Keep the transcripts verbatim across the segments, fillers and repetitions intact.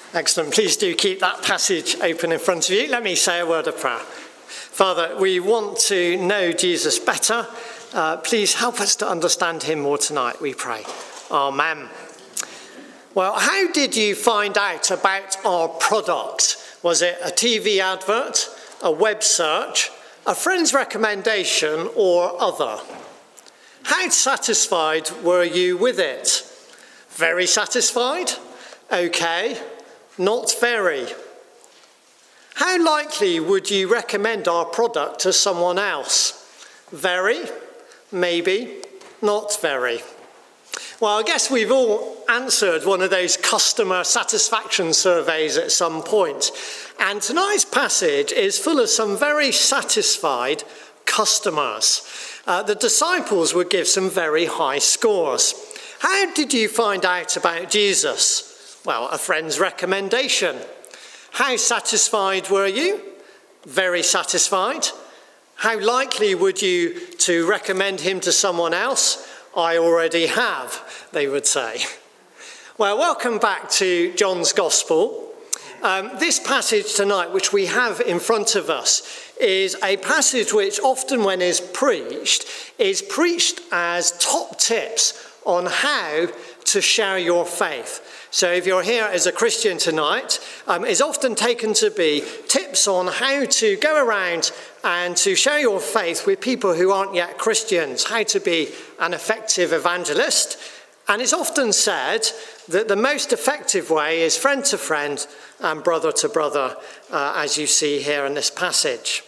Excellent. Please do keep that passage open in front of you. Let me say a word of prayer. Father, we want to know Jesus better. Uh, please help us to understand him more tonight, we pray. Amen. Well, how did you find out about our product? Was it a T V advert, a web search, a friend's recommendation, or other? How satisfied were you with it? Very satisfied? Okay. Not very. How likely would you recommend our product to someone else? Very? Maybe? Not very. Well, I guess we've all answered one of those customer satisfaction surveys at some point. And tonight's passage is full of some very satisfied customers. Uh, the disciples would give some very high scores. How did you find out about Jesus? Well, a friend's recommendation. How satisfied were you? Very satisfied. How likely would you to recommend him to someone else? I already have, they would say. Well, welcome back to John's Gospel. Um, this passage tonight, which we have in front of us, is a passage which often when is preached, is preached as top tips on how to share your faith. So if you're here as a Christian tonight, um, it's often taken to be tips on how to go around and to share your faith with people who aren't yet Christians, how to be an effective evangelist. And it's often said that the most effective way is friend to friend and brother to brother, uh, as you see here in this passage.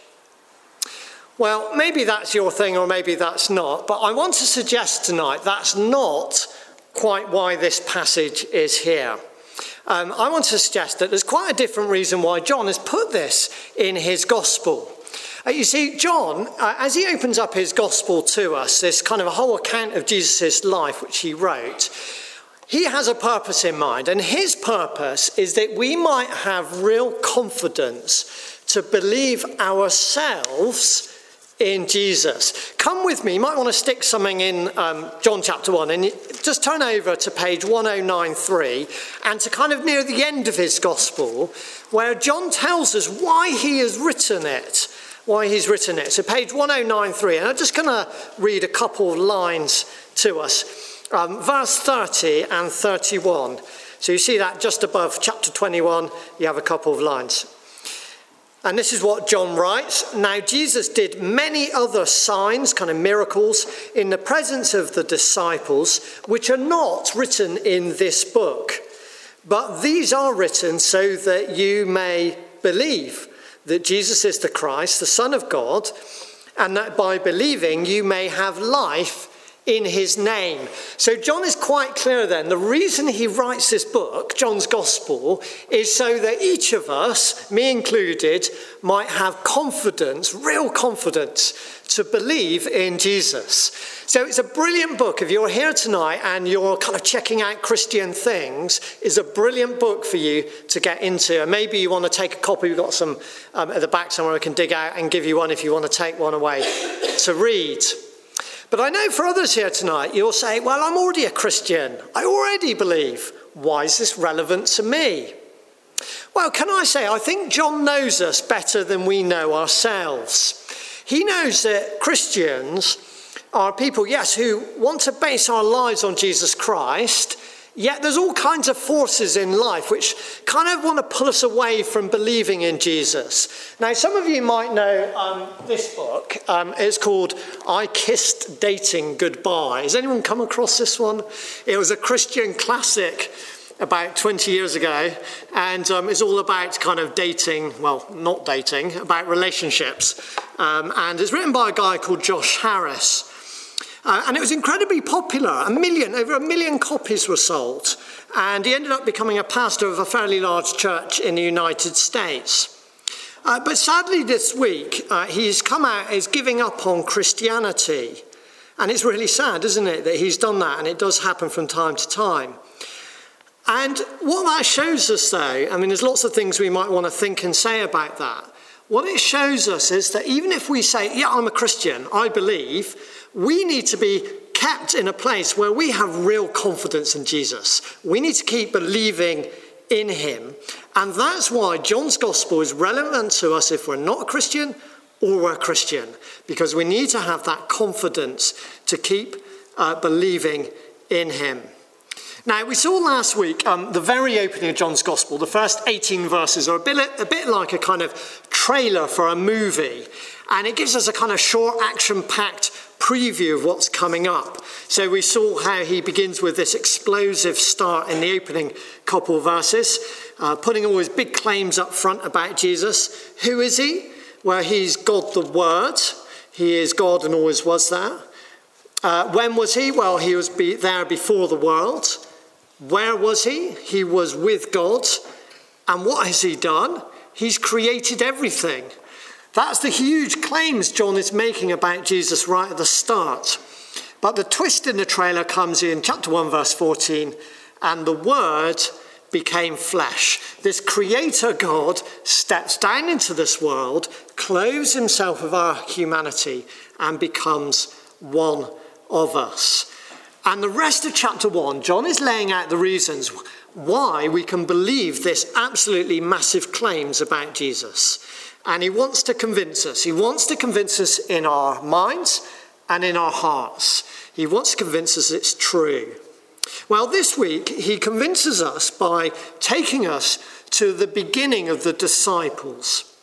Well, maybe that's your thing or maybe that's not, but I want to suggest tonight that's not quite why this passage is here. Um, I want to suggest that there's quite a different reason why John has put this in his gospel. Uh, you see, John, uh, as he opens up his gospel to us, this kind of a whole account of Jesus' life which he wrote, he has a purpose in mind, and his purpose is that we might have real confidence to believe ourselves in Jesus. Come with me. You might want to stick something in um, John chapter one and just turn over to page one oh nine three and to kind of near the end of his gospel where John tells us why he has written it, why he's written it. So page one oh nine three, and I'm just going to read a couple of lines to us. Um, verse thirty and thirty-one. So you see that just above chapter twenty-one, you have a couple of lines. And this is what John writes. Now, Jesus did many other signs, kind of miracles, in the presence of the disciples, which are not written in this book. But these are written so that you may believe that Jesus is the Christ, the Son of God, and that by believing you may have life in his name. So John is quite clear then. The reason he writes this book, John's Gospel, is so that each of us, me included, might have confidence, real confidence, to believe in Jesus. So it's a brilliant book. If you're here tonight and you're kind of checking out Christian things, it's a brilliant book for you to get into. And maybe you want to take a copy. We've got some um, at the back somewhere we can dig out and give you one if you want to take one away to read. But I know for others here tonight, you'll say, well, I'm already a Christian. I already believe. Why is this relevant to me? Well, can I say, I think John knows us better than we know ourselves. He knows that Christians are people, yes, who want to base our lives on Jesus Christ, yet there's all kinds of forces in life which kind of want to pull us away from believing in Jesus. Now, some of you might know um, this book. Um, it's called I Kissed Dating Goodbye. Has anyone come across this one? It was a Christian classic about twenty years ago, and um, it's all about kind of dating, well, not dating, about relationships. Um, and it's written by a guy called Josh Harris. Uh, and it was incredibly popular. A million, over a million copies were sold. And he ended up becoming a pastor of a fairly large church in the United States. Uh, but sadly this week, uh, he's come out as giving up on Christianity. And it's really sad, isn't it, that he's done that. And it does happen from time to time. And what that shows us, though, I mean, there's lots of things we might want to think and say about that. What it shows us is that even if we say, yeah, I'm a Christian, I believe, we need to be kept in a place where we have real confidence in Jesus. We need to keep believing in him. And that's why John's gospel is relevant to us if we're not a Christian or we're a Christian, because we need to have that confidence to keep uh, believing in him. Now, we saw last week um, the very opening of John's Gospel. The first eighteen verses are a bit, a bit like a kind of trailer for a movie. And it gives us a kind of short, action-packed preview of what's coming up. So we saw how he begins with this explosive start in the opening couple of verses, uh, putting all his big claims up front about Jesus. Who is he? Well, he's God the Word. He is God and always was there. Uh, when was he? Well, he was be- there before the world. Where was he? He was with God. And what has he done? He's created everything. That's the huge claims John is making about Jesus right at the start. But the twist in the trailer comes in chapter one, verse fourteen, and the Word became flesh. This creator God steps down into this world, clothes himself with our humanity, and becomes one of us. And the rest of chapter one, John is laying out the reasons why we can believe this absolutely massive claims about Jesus. And he wants to convince us. He wants to convince us in our minds and in our hearts. He wants to convince us it's true. Well, this week, he convinces us by taking us to the beginning of the disciples.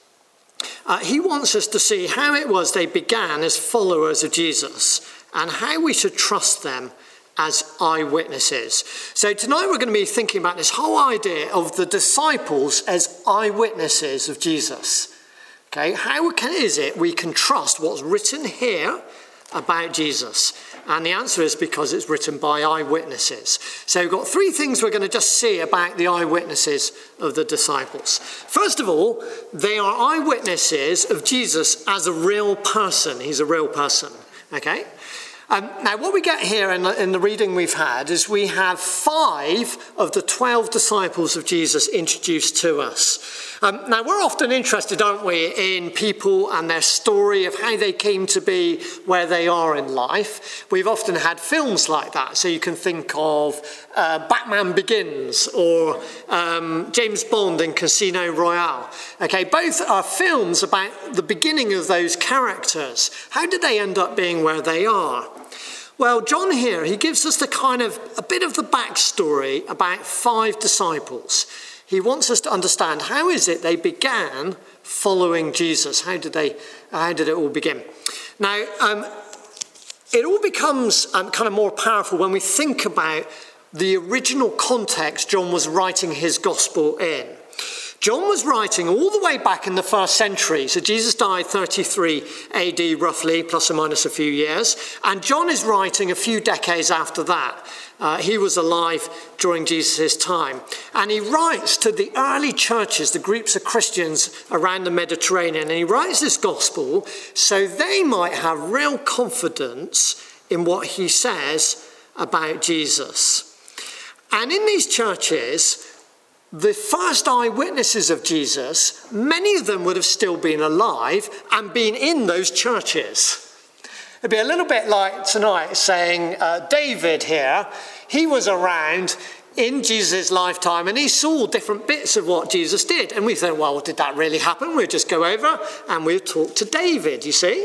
Uh, he wants us to see how it was they began as followers of Jesus and how we should trust them as eyewitnesses. So tonight we're going to be thinking about this whole idea of the disciples as eyewitnesses of Jesus. Okay, how can, is it we can trust what's written here about Jesus? And the answer is because it's written by eyewitnesses. So we've got three things we're going to just see about the eyewitnesses of the disciples. First of all, they are eyewitnesses of Jesus as a real person. He's a real person. Okay? Um, now, what we get here in the, in the reading we've had is we have five of the twelve disciples of Jesus introduced to us. Um, now, we're often interested, aren't we, in people and their story of how they came to be where they are in life. We've often had films like that. So you can think of uh, Batman Begins or um, James Bond in Casino Royale. Okay, both are films about the beginning of those characters. How did they end up being where they are? Well, John here, he gives us the kind of, a bit of the backstory about five disciples. He wants us to understand how is it they began following Jesus? How did they, how did it all begin? Now, um, it all becomes um, kind of more powerful when we think about the original context John was writing his gospel in. John was writing all the way back in the first century. So Jesus died thirty-three A D roughly, plus or minus a few years. And John is writing a few decades after that. Uh, he was alive during Jesus' time. And he writes to the early churches, the groups of Christians around the Mediterranean. And he writes this gospel so they might have real confidence in what he says about Jesus. And in these churches, the first eyewitnesses of Jesus, many of them would have still been alive and been in those churches. It'd be a little bit like tonight saying uh, David here, he was around in Jesus' lifetime and he saw different bits of what Jesus did. And we think, well, did that really happen? We'll just go over and we'll talk to David, you see?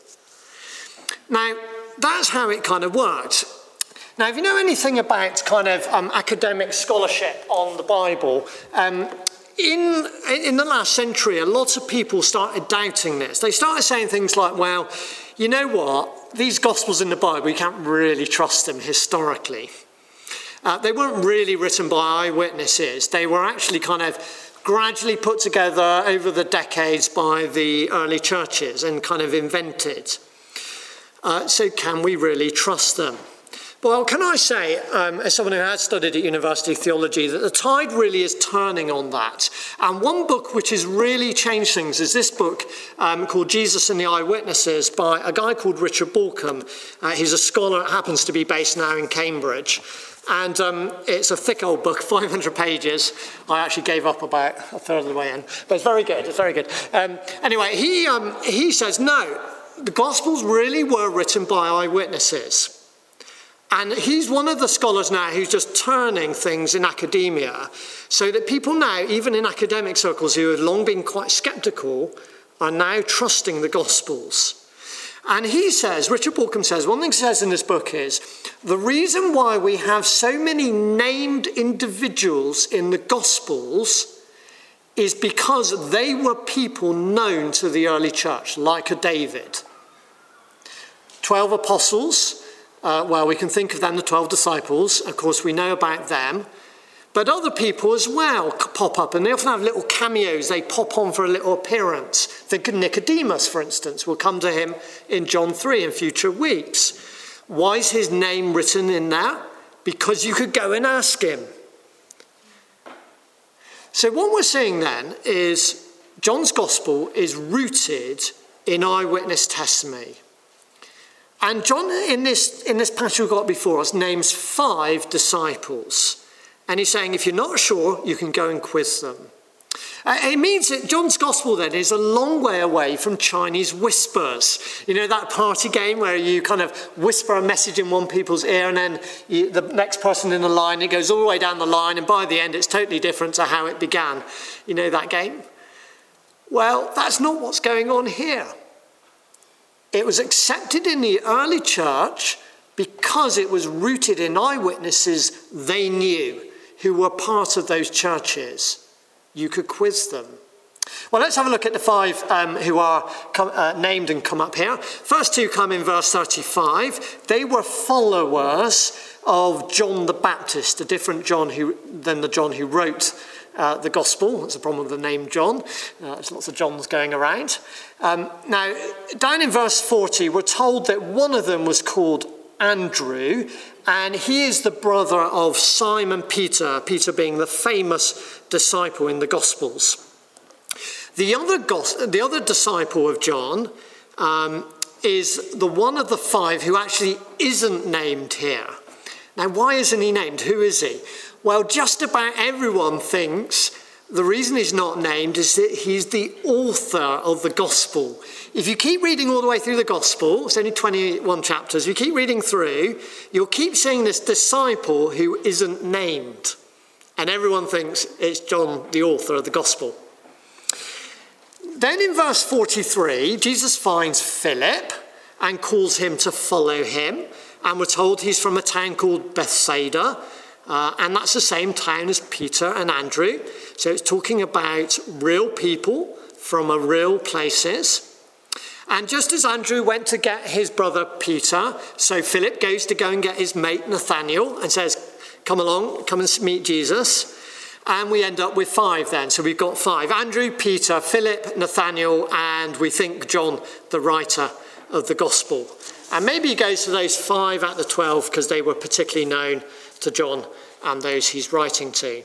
Now, that's how it kind of worked. Now, if you know anything about kind of um, academic scholarship on the Bible, um, in, in the last century, a lot of people started doubting this. They started saying things like, well, you know what? These Gospels in the Bible, we can't really trust them historically. Uh, they weren't really written by eyewitnesses. They were actually kind of gradually put together over the decades by the early churches and kind of invented. Uh, so can we really trust them? Well, can I say, um, as someone who has studied at university theology, that the tide really is turning on that. And one book which has really changed things is this book um, called Jesus and the Eyewitnesses by a guy called Richard Bauckham. Uh, he's a scholar, happens to be based now in Cambridge. And um, it's a thick old book, five hundred pages. I actually gave up about a third of the way in. But it's very good, it's very good. Um, anyway, he, um, he says, no, the Gospels really were written by eyewitnesses. And he's one of the scholars now who's just turning things in academia so that people now, even in academic circles who have long been quite skeptical, are now trusting the Gospels. And he says, Richard Bauckham says, one thing he says in this book is, the reason why we have so many named individuals in the Gospels is because they were people known to the early church, like a David. Twelve apostles. Uh, well, we can think of them, the twelve disciples. Of course, we know about them. But other people as well pop up, and they often have little cameos. They pop on for a little appearance. Think of Nicodemus, for instance. We'll come to him in John three in future weeks. Why is his name written in there? Because you could go and ask him. So what we're seeing then is John's Gospel is rooted in eyewitness testimony. And John, in this, in this passage we've got before us, names five disciples. And he's saying, if you're not sure, you can go and quiz them. Uh, it means that John's Gospel then is a long way away from Chinese whispers. You know, that party game where you kind of whisper a message in one people's ear and then you, the next person in the line, it goes all the way down the line, and by the end it's totally different to how it began. You know that game? Well, that's not what's going on here. It was accepted in the early church because it was rooted in eyewitnesses they knew who were part of those churches. You could quiz them. Well, let's have a look at the five um, who are come, uh, named and come up here. First two come in verse thirty-five. They were followers of John the Baptist, a different John who, than the John who wrote Uh, the Gospel. That's the problem with the name John. Uh, there's lots of Johns going around. Um, now, down in verse forty, we're told that one of them was called Andrew, and he is the brother of Simon Peter, Peter being the famous disciple in the Gospels. The other, gos- the other disciple of John um, is the one of the five who actually isn't named here. Now, why isn't he named? Who is he? Well, just about everyone thinks the reason he's not named is that he's the author of the Gospel. If you keep reading all the way through the Gospel, it's only twenty-one chapters, you keep reading through, you'll keep seeing this disciple who isn't named. And everyone thinks it's John, the author of the Gospel. Then in verse forty-three, Jesus finds Philip and calls him to follow him. And we're told he's from a town called Bethsaida. Uh, and that's the same town as Peter and Andrew. So it's talking about real people from a real places. And just as Andrew went to get his brother Peter, so Philip goes to go and get his mate Nathaniel and says, come along, come and meet Jesus. And we end up with five then. So we've got five. Andrew, Peter, Philip, Nathaniel, and we think John, the writer of the Gospel. And maybe he goes to those five out of the twelve because they were particularly known to John and those he's writing to.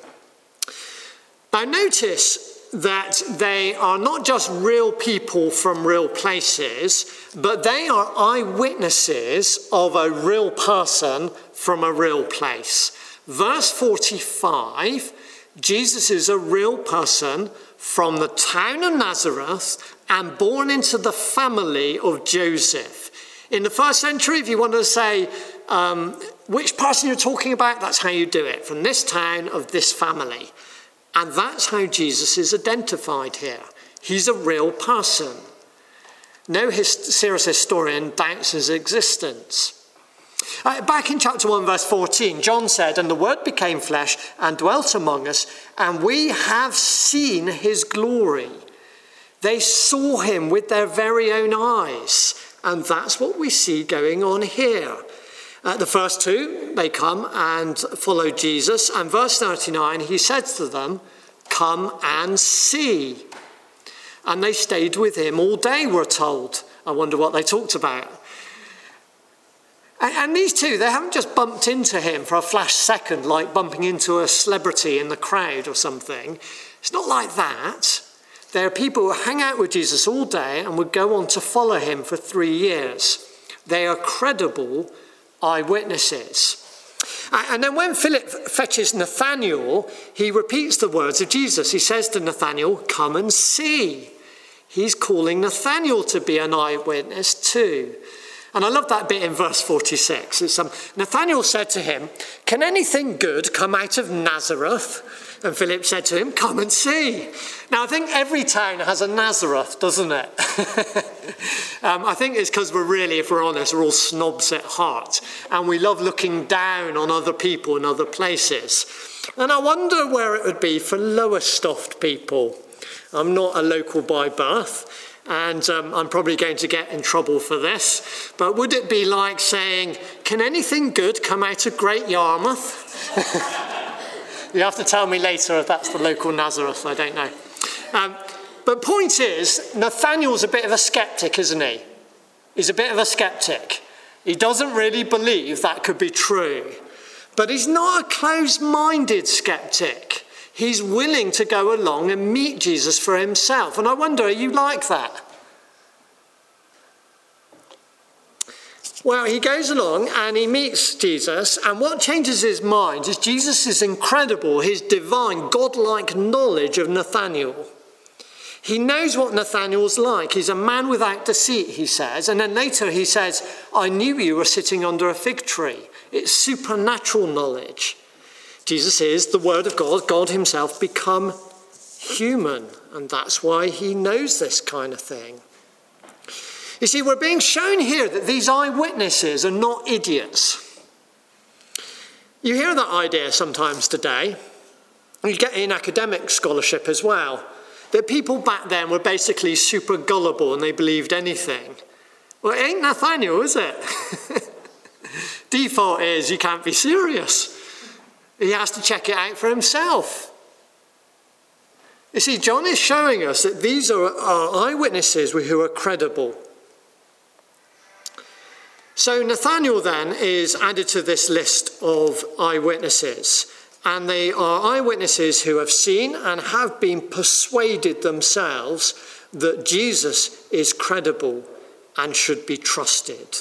Now notice that they are not just real people from real places, but they are eyewitnesses of a real person from a real place. Verse forty-five, Jesus is a real person from the town of Nazareth and born into the family of Joseph. In the first century, if you want to say um, which person you're talking about, that's how you do it. From this town of this family. And that's how Jesus is identified here. He's a real person. No his- serious historian doubts his existence. Uh, back in chapter one, verse fourteen, John said, and the word became flesh and dwelt among us, and we have seen his glory. They saw him with their very own eyes. And that's what we see going on here. Uh, the first two, they come and follow Jesus. And verse thirty-nine, he said to them, come and see. And they stayed with him all day, we're told. I wonder what they talked about. And, and these two, they haven't just bumped into him for a flash second, like bumping into a celebrity in the crowd or something. It's not like that. There are people who hang out with Jesus all day and would go on to follow him for three years. They are credible eyewitnesses. And then when Philip fetches Nathanael, he repeats the words of Jesus. He says to Nathanael, come and see. He's calling Nathanael to be an eyewitness too. And I love that bit in verse forty-six. It's, um, Nathanael said to him, "Can anything good come out of Nazareth?" And Philip said to him, "Come and see." Now, I think every town has a Nazareth, doesn't it? um, I think it's because we're really, if we're honest, we're all snobs at heart. And we love looking down on other people in other places. And I wonder where it would be for Lowestoft people. I'm not a local by birth. And um, I'm probably going to get in trouble for this. But would it be like saying, "Can anything good come out of Great Yarmouth?" You have to tell me later if that's the local Nazareth. I don't know. Um, but point is, Nathanael's a bit of a skeptic, isn't he? He's a bit of a skeptic. He doesn't really believe that could be true. But he's not a closed-minded skeptic. He's willing to go along and meet Jesus for himself. And I wonder, are you like that? Well, he goes along and he meets Jesus. And what changes his mind is Jesus' incredible, his divine, godlike knowledge of Nathanael. He knows what Nathanael's like. He's a man without deceit, he says. And then later he says, "I knew you were sitting under a fig tree." It's supernatural knowledge. Jesus is the Word of God, God himself become human. And that's why he knows this kind of thing. You see, we're being shown here that these eyewitnesses are not idiots. You hear that idea sometimes today. You get in academic scholarship as well. That people back then were basically super gullible and they believed anything. Well, it ain't Nathanael, is it? Default is you can't be serious. He has to check it out for himself. You see, John is showing us that these are, are eyewitnesses who are credible. So Nathanael then is added to this list of eyewitnesses. And they are eyewitnesses who have seen and have been persuaded themselves that Jesus is credible and should be trusted.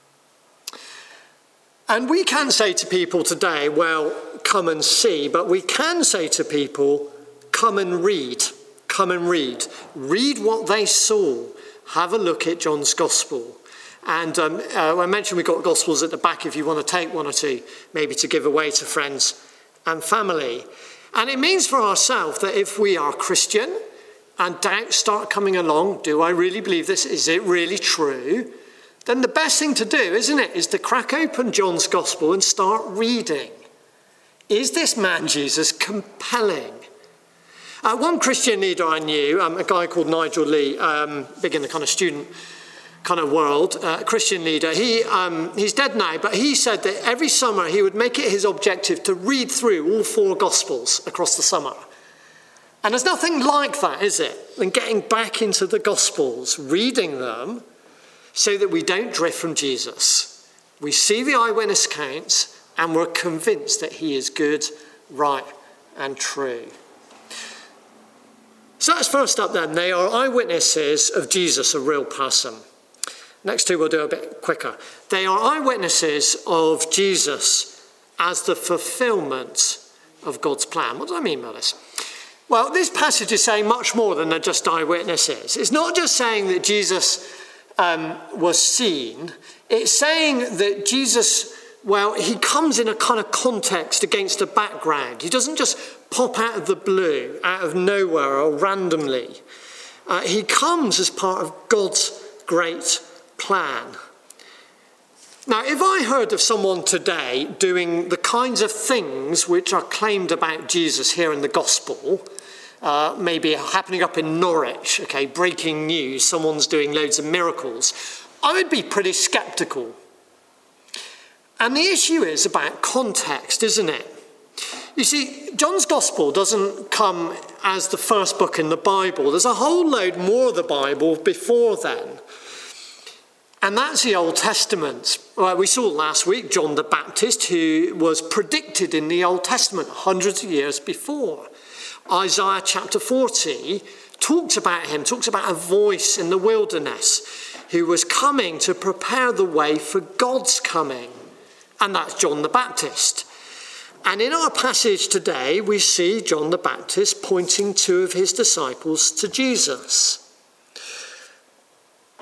And we can't say to people today, well, come and see, but we can say to people, come and read, come and read. Read what they saw. Have a look at John's Gospel. And um, uh, I mentioned we've got Gospels at the back if you want to take one or two, maybe to give away to friends and family. And it means for ourselves that if we are Christian and doubts start coming along, do I really believe this? Is it really true? Then the best thing to do, isn't it, is to crack open John's Gospel and start reading. Is this man Jesus compelling? Uh, one Christian leader I knew, um, a guy called Nigel Lee, um, big in the kind of student kind of world, uh, a Christian leader, he um, he's dead now, but he said that every summer he would make it his objective to read through all four Gospels across the summer. And there's nothing like that, is it, than getting back into the Gospels, reading them, so that we don't drift from Jesus. We see the eyewitness accounts and we're convinced that he is good, right, and true. So that's first up then. They are eyewitnesses of Jesus, a real person. Next two we'll do a bit quicker. They are eyewitnesses of Jesus as the fulfillment of God's plan. What do I mean by this? Well, this passage is saying much more than they're just eyewitnesses. It's not just saying that Jesus um, was seen. It's saying that Jesus, well, he comes in a kind of context against a background. He doesn't just pop out of the blue, out of nowhere or randomly. Uh, he comes as part of God's great plan. Now, if I heard of someone today doing the kinds of things which are claimed about Jesus here in the Gospel, uh, maybe happening up in Norwich, okay, breaking news, someone's doing loads of miracles, I would be pretty sceptical. And the issue is about context, isn't it? You see, John's Gospel doesn't come as the first book in the Bible. There's a whole load more of the Bible before then. And that's the Old Testament. Well, we saw last week John the Baptist, who was predicted in the Old Testament hundreds of years before. Isaiah chapter forty talks about him, talks about a voice in the wilderness who was coming to prepare the way for God's coming. And that's John the Baptist. And in our passage today, we see John the Baptist pointing two of his disciples to Jesus.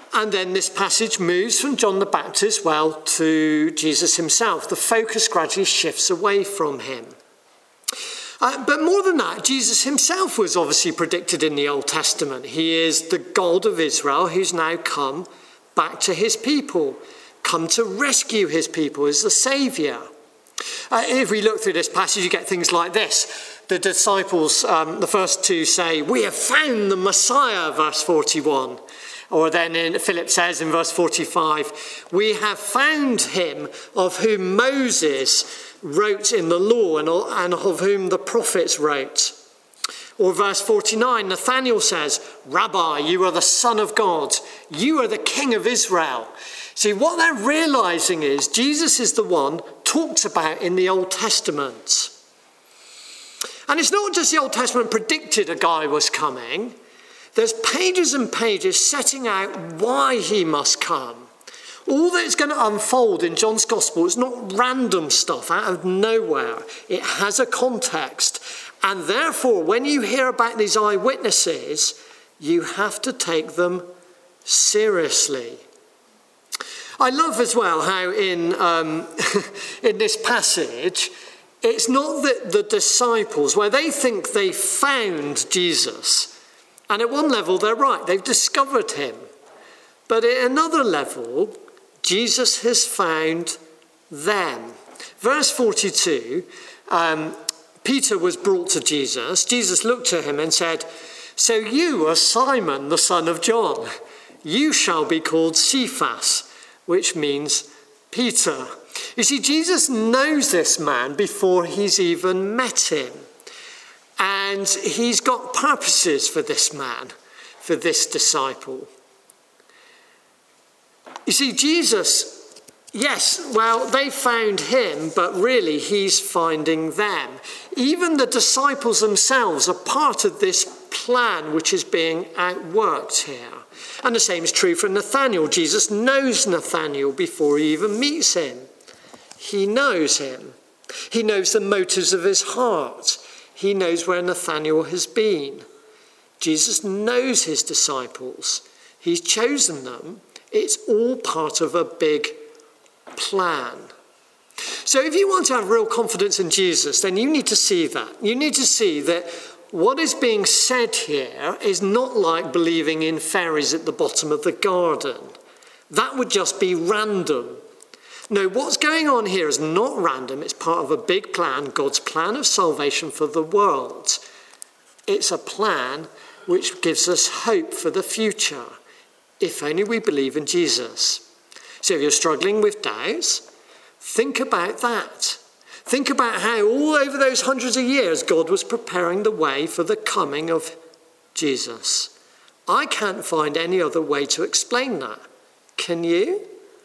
And then this passage moves from John the Baptist, well, to Jesus himself. The focus gradually shifts away from him. Uh, but more than that, Jesus himself was obviously predicted in the Old Testament. He is the God of Israel who's now come back to his people, come to rescue his people as the Saviour. Uh, if we look through this passage, you get things like this. The disciples, um, the first two say, "We have found the Messiah," verse forty-one. Or then in, Philip says in verse forty-five, "We have found him of whom Moses wrote in the law and, and of whom the prophets wrote." Or verse forty-nine, Nathanael says, "Rabbi, you are the Son of God. You are the King of Israel." See, what they're realizing is Jesus is the one talked about in the Old Testament. And it's not just the Old Testament predicted a guy was coming. There's pages and pages setting out why he must come. All that's going to unfold in John's Gospel is not random stuff out of nowhere. It has a context. And therefore, when you hear about these eyewitnesses, you have to take them seriously. I love as well how in, um, in this passage, it's not that the disciples, where they think they found Jesus, and at one level they're right, they've discovered him. But at another level, Jesus has found them. Verse forty-two, um, Peter was brought to Jesus. Jesus looked to him and said, "So you are Simon, the son of John. You shall be called Cephas," which means Peter. You see, Jesus knows this man before he's even met him. And he's got purposes for this man, for this disciple. You see, Jesus, yes, well, they found him, but really he's finding them. Even the disciples themselves are part of this plan which is being outworked here. And the same is true for Nathanael. Jesus knows Nathanael before he even meets him. He knows him. He knows the motives of his heart. He knows where Nathanael has been. Jesus knows his disciples. He's chosen them. It's all part of a big plan. So if you want to have real confidence in Jesus, then you need to see that. You need to see that what is being said here is not like believing in fairies at the bottom of the garden. That would just be random. No, what's going on here is not random. It's part of a big plan, God's plan of salvation for the world. It's a plan which gives us hope for the future, if only we believe in Jesus. So if you're struggling with doubts, think about that. Think about how all over those hundreds of years God was preparing the way for the coming of Jesus. I can't find any other way to explain that. Can you?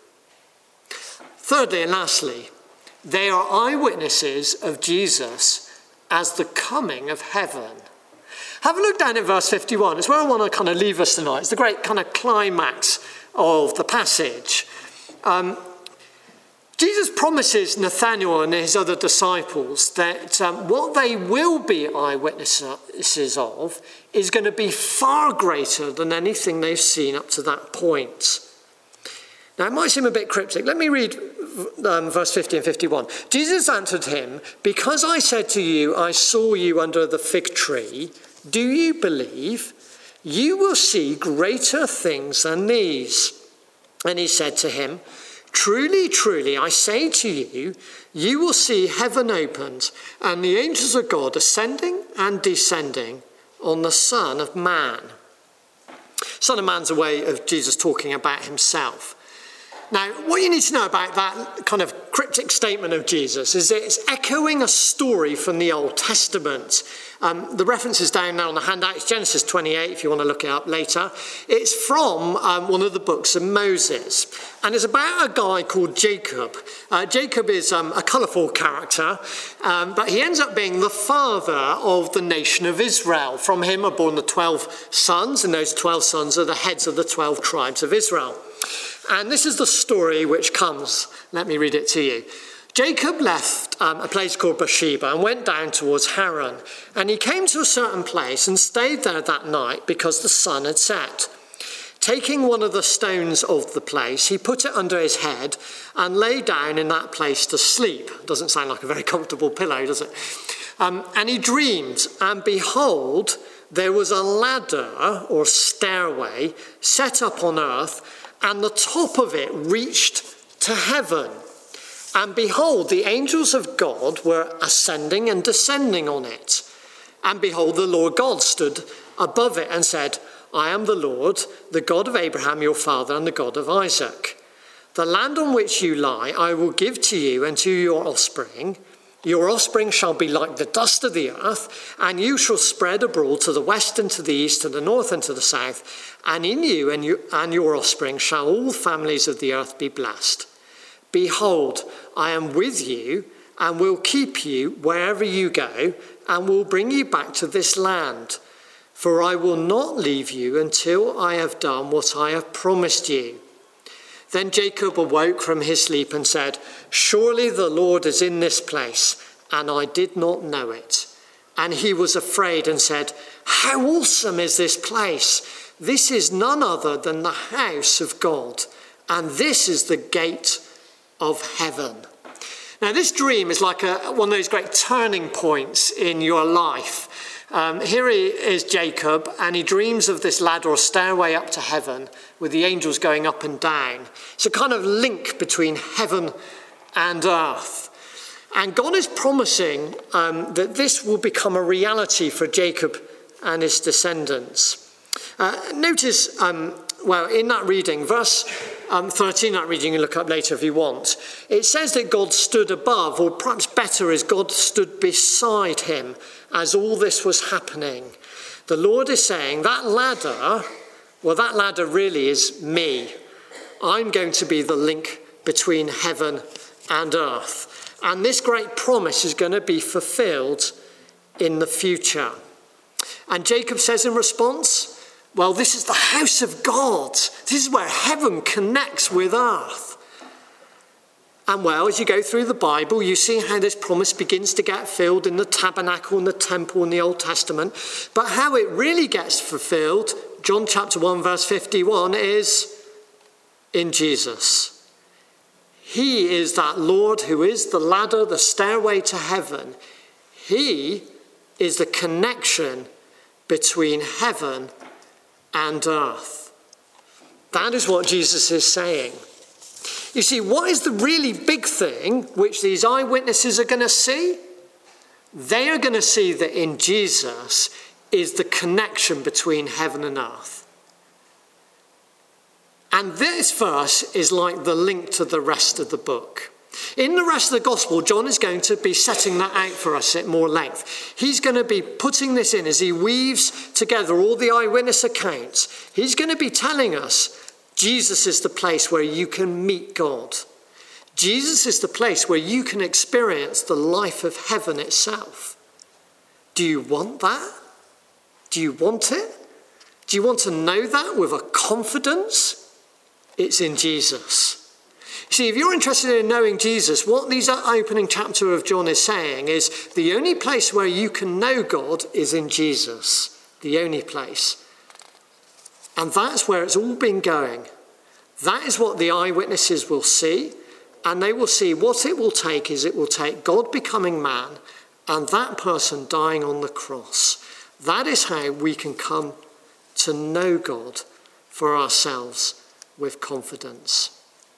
Thirdly and lastly, they are eyewitnesses of Jesus as the coming of heaven. Have a look down at verse fifty-one. It's where I want to kind of leave us tonight. It's the great kind of climax of the passage. Um, Jesus promises Nathanael and his other disciples that um, what they will be eyewitnesses of is going to be far greater than anything they've seen up to that point. Now, it might seem a bit cryptic. Let me read um, verse fifty and fifty-one. Jesus answered him, "Because I said to you, I saw you under the fig tree, do you believe? You will see greater things than these." And he said to him, "Truly, truly, I say to you, you will see heaven opened and the angels of God ascending and descending on the Son of Man." Son of Man's a way of Jesus talking about himself. Now, what you need to know about that kind of cryptic statement of Jesus is that it's echoing a story from the Old Testament. Um, the reference is down there on the handout. It's Genesis twenty-eight, if you want to look it up later. It's from um, one of the books of Moses. And it's about a guy called Jacob. Uh, Jacob is um, a colourful character, um, but he ends up being the father of the nation of Israel. From him are born the twelve sons, and those twelve sons are the heads of the twelve tribes of Israel. And this is the story which comes. Let me read it to you. Jacob left um, a place called Beersheba and went down towards Haran. And he came to a certain place and stayed there that night because the sun had set. Taking one of the stones of the place, he put it under his head and lay down in that place to sleep. Doesn't sound like a very comfortable pillow, does it? Um, and he dreamed, and behold, there was a ladder or stairway set up on earth, and the top of it reached to heaven. And behold, the angels of God were ascending and descending on it. And behold, the Lord God stood above it and said, I am the Lord, the God of Abraham your father, and the God of Isaac. The land on which you lie I will give to you and to your offspring. Your offspring shall be like the dust of the earth, and you shall spread abroad to the west and to the east, to the north and to the south. And in you and, you and your offspring shall all families of the earth be blessed. Behold, I am with you and will keep you wherever you go, and will bring you back to this land. For I will not leave you until I have done what I have promised you. Then Jacob awoke from his sleep and said, Surely the Lord is in this place, and I did not know it. And he was afraid and said, How awesome is this place! This is none other than the house of God, and this is the gate of heaven. Now this dream is like a, one of those great turning points in your life. Um, here he is, Jacob, and he dreams of this ladder or stairway up to heaven with the angels going up and down. It's a kind of link between heaven and earth. And God is promising um, that this will become a reality for Jacob and his descendants. Uh, notice, um, well, in that reading, verse um, thirteen, that reading you can look up later if you want, it says that God stood above, or perhaps better is God stood beside him as all this was happening. The Lord is saying that ladder, well, that ladder really is me. I'm going to be the link between heaven and earth. And this great promise is going to be fulfilled in the future. And Jacob says in response, well, this is the house of God. This is where heaven connects with earth. And well, as you go through the Bible, you see how this promise begins to get filled in the tabernacle and the temple in the Old Testament. But how it really gets fulfilled, John chapter one, verse fifty-one, is in Jesus. He is that Lord who is the ladder, the stairway to heaven. He is the connection between heaven and earth. That is what Jesus is saying. You see, what is the really big thing which these eyewitnesses are going to see? They are going to see that in Jesus is the connection between heaven and earth. And this verse is like the link to the rest of the book. In the rest of the gospel, John is going to be setting that out for us at more length. He's going to be putting this in as he weaves together all the eyewitness accounts. He's going to be telling us Jesus is the place where you can meet God. Jesus is the place where you can experience the life of heaven itself. Do you want that? Do you want it? Do you want to know that with a confidence? It's in Jesus. See, if you're interested in knowing Jesus, what these opening chapter of John is saying is the only place where you can know God is in Jesus. The only place. And that's where it's all been going. That is what the eyewitnesses will see. And they will see what it will take is it will take God becoming man and that person dying on the cross. That is how we can come to know God for ourselves with confidence.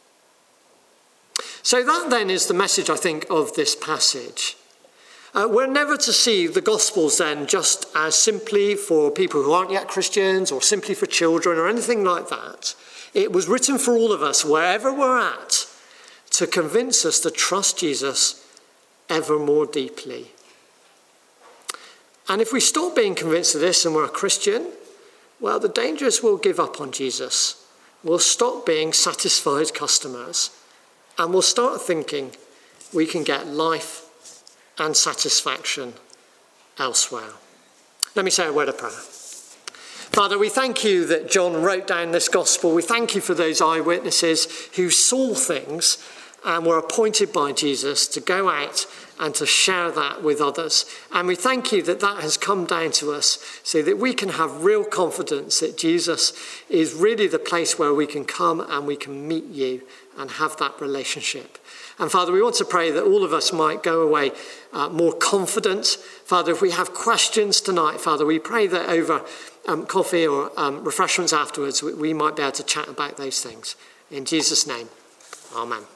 So that then is the message, I think, of this passage. Uh, we're never to see the Gospels then just as simply for people who aren't yet Christians or simply for children or anything like that. It was written for all of us, wherever we're at, to convince us to trust Jesus ever more deeply. And if we stop being convinced of this and we're a Christian, well, the danger is we'll give up on Jesus. We'll stop being satisfied customers and we'll start thinking we can get life and satisfaction elsewhere. Let me say a word of prayer. Father, we thank you that John wrote down this gospel. We thank you for those eyewitnesses who saw things and were appointed by Jesus to go out and to share that with others. And we thank you that that has come down to us so that we can have real confidence that Jesus is really the place where we can come and we can meet you and have that relationship. And Father, we want to pray that all of us might go away uh, more confident. Father, if we have questions tonight, Father, we pray that over um, coffee or um, refreshments afterwards, we, we might be able to chat about those things. In Jesus' name, amen.